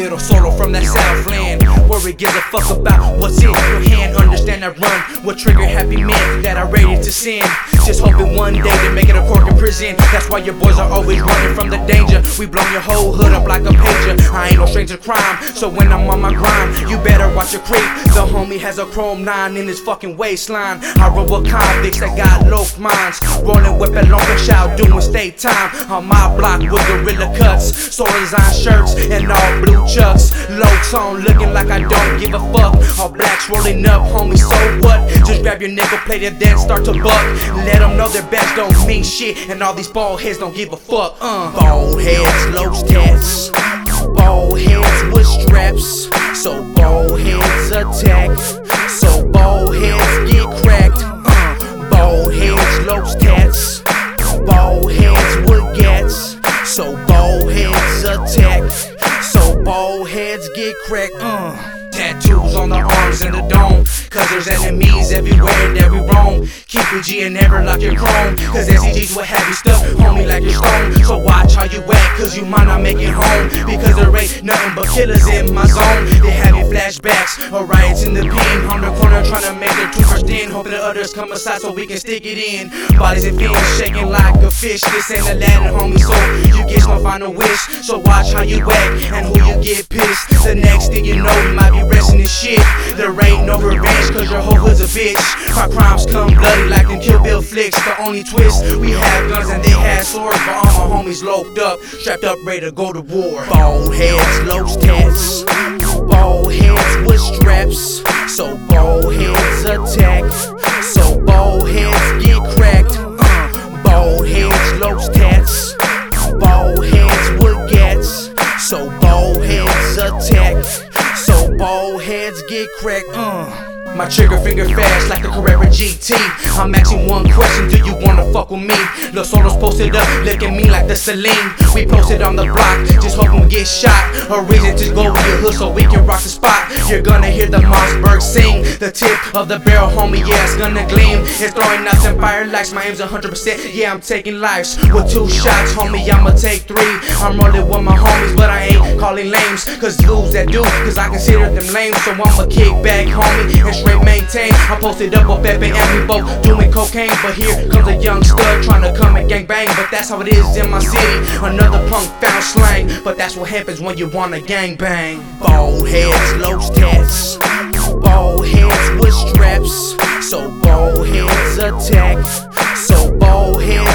little solo from that Southland, where we give a fuck about what's in your hand. Understand I run what trigger happy men that are ready to sin. Just hoping one day to make it a court in prison. That's why your boys are always running from the danger. We blow your whole hood up like a pager. I ain't no stranger to crime, so when I'm on my grind, you better watch your creep. The homie has a chrome 9 in his fucking waistline. I run with convicts that got low minds, rolling whip at long shout, doing state time. On my block with gorilla cuts, soul design shirts and all blue chucks. Low tone, looking like I don't give a fuck. All blacks rolling up, homie, so what? Just grab your nickel plate and then start to buck. Let them know their backs don't mean shit, and all these bald heads don't give a fuck. Bald heads, low tats, bald heads with straps. So bald heads attack, so bald heads get cracked. Bald heads, low tats, bald heads with gats. So bald heads attack, so bald heads get cracked. Tattoos on the arms and the dome, cause there's enemies everywhere that we roam. Keep it G and never lock your chrome, cause SCGs will have you stuck, homie, like your stone. So watch how you act, cause you might not make it home, because there ain't nothing but killers in my zone. They having flashbacks or riots in the pen, on the corner trying to make their toothbrush in, hoping the others come aside so we can stick it in. Bodies and fins shaking like a fish. This ain't Aladdin, homie, so you get no final wish. So watch how you act and who you get pissed. The next thing you know, you might be resting in shit. There ain't no revenge, cause your whole hood's a bitch. Our crimes come bloody like in Kill Bill flicks. The only twist, we have guns and they have swords, but all my homies loped up, strapped up, ready to go to war. Bald heads, low tats, bald heads with straps. So bald heads attack, so bald heads get cracked. Bald heads, low tats, bald heads with gats. So bald heads attack, so bald heads get cracked. My trigger finger fast like the Carrera GT. I'm asking one question, do you wanna fuck with me? Los Solos posted up, look at me like the Celine. We posted on the block, just hoping we get shot. A reason to go with your hood so we can rock the spot. You're gonna hear the Mossberg sing. The tip of the barrel, homie, yeah, it's gonna gleam. It's throwing out them fire lights, my aim's 100%. Yeah, I'm taking lives with 2 shots, homie, I'ma take 3. I'm rolling with my homies, but I ain't calling lames, cause dudes that do, cause I consider them lame. So I'ma kick back, homie, and straight maintain. I posted up with Pepe and we both doing cocaine, but here comes a young stud trying to come and gang bang. But that's how it is in my city. Another punk found slang, but that's what happens when you wanna gang bang. Bald heads, low tats, bald heads with straps. So bald heads attack, so bald heads